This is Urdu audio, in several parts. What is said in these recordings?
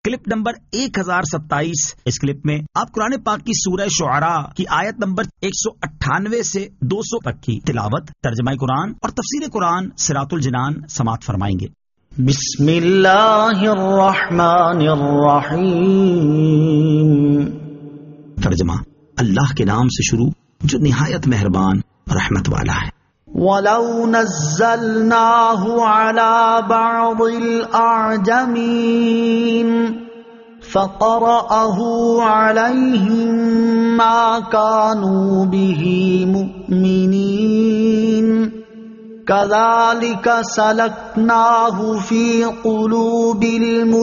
Clip number 1027۔ اس کلپ میں آپ قرآن پاک کی سورہ شعراء کی آیت نمبر 198 سے 200 تک کی تلاوت، ترجمہ قرآن اور تفسیر قرآن صراط الجنان سماعت فرمائیں گے۔ بسم اللہ الرحمن الرحیم۔ ترجمہ: اللہ کے نام سے شروع جو نہایت مہربان رحمت والا ہے۔ وَلَوْ نَزَّلْنَاهُ عَلَى بَعْضِ الْأَعْجَمِينَ فَقَرَأَهُ عَلَيْهِمْ مَا كَانُوا بِهِ مُؤْمِنِينَ كَذَلِكَ سَلَكْنَاهُ فِي قُلُوبِ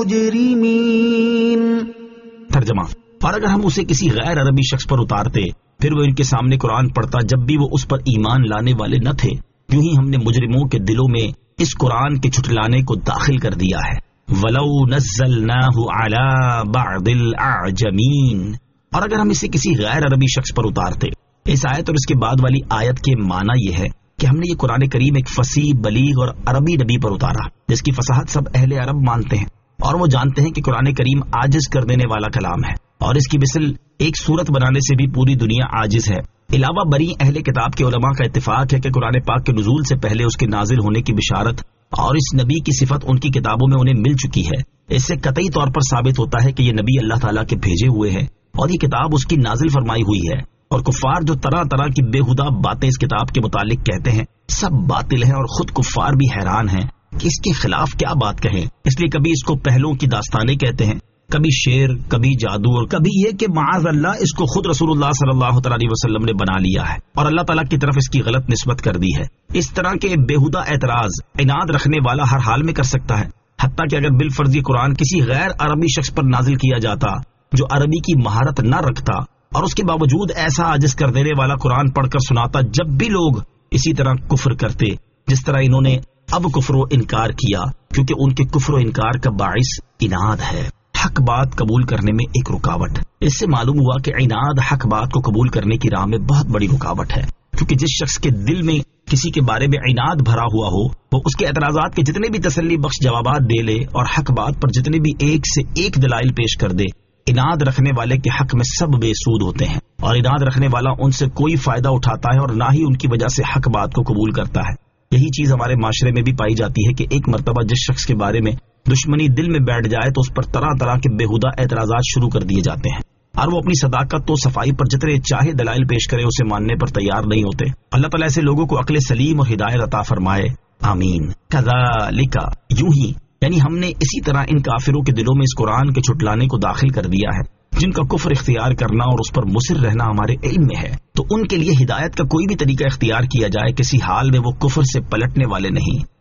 الْمُجْرِمِينَ۔ ترجمہ: اور اگر ہم اسے کسی غیر عربی شخص پر اتارتے پھر وہ ان کے سامنے قرآن پڑھتا جب بھی وہ اس پر ایمان لانے والے نہ تھے، یوں ہی ہم نے مجرموں کے دلوں میں اس قرآن کے جھٹلانے کو داخل کر دیا ہے۔ وَلَوْ نَزَّلْنَاهُ عَلَى بَعْضِ الْأَعْجَمِينَ، اور اگر ہم اسے کسی غیر عربی شخص پر اتارتے۔ اس آیت اور اس کے بعد والی آیت کے معنی یہ ہے کہ ہم نے یہ قرآن کریم ایک فصیح، بلیغ اور عربی نبی پر اتارا جس کی فصاحت سب اہل عرب مانتے ہیں، اور وہ جانتے ہیں کہ قرآن کریم عاجز کر دینے والا کلام ہے اور اس کی مثل ایک صورت بنانے سے بھی پوری دنیا عاجز ہے۔ علاوہ بری اہل کتاب کے علماء کا اتفاق ہے کہ قرآن پاک کے نزول سے پہلے اس کے نازل ہونے کی بشارت اور اس نبی کی صفت ان کی کتابوں میں انہیں مل چکی ہے۔ اس سے قطعی طور پر ثابت ہوتا ہے کہ یہ نبی اللہ تعالیٰ کے بھیجے ہوئے ہیں اور یہ کتاب اس کی نازل فرمائی ہوئی ہے، اور کفار جو طرح طرح کی بےہودہ باتیں اس کتاب کے متعلق کہتے ہیں سب باطل ہیں، اور خود کفار بھی حیران ہیں کہ اس کے خلاف کیا بات کہیں۔ اس لیے کبھی اس کو پہلوں کی داستانیں کہتے ہیں، کبھی شعر، کبھی جادو، اور کبھی یہ کہ معاذ اللہ اس کو خود رسول اللہ صلی اللہ علیہ وسلم نے بنا لیا ہے اور اللہ تعالیٰ کی طرف اس کی غلط نسبت کر دی ہے۔ اس طرح کے بےہودہ اعتراض عناد رکھنے والا ہر حال میں کر سکتا ہے، حتیٰ کہ اگر بالفرض یہ قرآن کسی غیر عربی شخص پر نازل کیا جاتا جو عربی کی مہارت نہ رکھتا اور اس کے باوجود ایسا عاجز کر دینے والا قرآن پڑھ کر سناتا جب بھی لوگ اسی طرح کفر کرتے جس طرح انہوں نے اب کفر و انکار کیا، کیونکہ ان کے کفر و انکار کا باعث عناد ہے، حق بات قبول کرنے میں ایک رکاوٹ۔ اس سے معلوم ہوا کہ عناد حق بات کو قبول کرنے کی راہ میں بہت بڑی رکاوٹ ہے، کیونکہ جس شخص کے دل میں کسی کے بارے میں عناد بھرا ہوا ہو وہ اس کے اعتراضات کے جتنے بھی تسلی بخش جوابات دے لے اور حق بات پر جتنے بھی ایک سے ایک دلائل پیش کر دے، عناد رکھنے والے کے حق میں سب بے سود ہوتے ہیں، اور عناد رکھنے والا ان سے کوئی فائدہ اٹھاتا ہے اور نہ ہی ان کی وجہ سے حق بات کو قبول کرتا ہے۔ یہی چیز ہمارے معاشرے میں بھی پائی جاتی ہے کہ ایک مرتبہ جس شخص کے بارے میں دشمنی دل میں بیٹھ جائے تو اس پر طرح طرح کے بےہودہ اعتراضات شروع کر دیے جاتے ہیں، اور وہ اپنی صداقت تو صفائی پر جتنے چاہے دلائل پیش کرے اسے ماننے پر تیار نہیں ہوتے۔ اللہ تعالیٰ ایسے لوگوں کو عقل سلیم اور ہدایت عطا فرمائے، آمین۔ کذالک، یوں ہی، یعنی ہم نے اسی طرح ان کافروں کے دلوں میں اس قرآن کے چھٹلانے کو داخل کر دیا ہے جن کا کفر اختیار کرنا اور اس پر مصر رہنا ہمارے علم میں ہے، تو ان کے لیے ہدایت کا کوئی بھی طریقہ اختیار کیا جائے کسی حال میں وہ کفر سے پلٹنے والے نہیں۔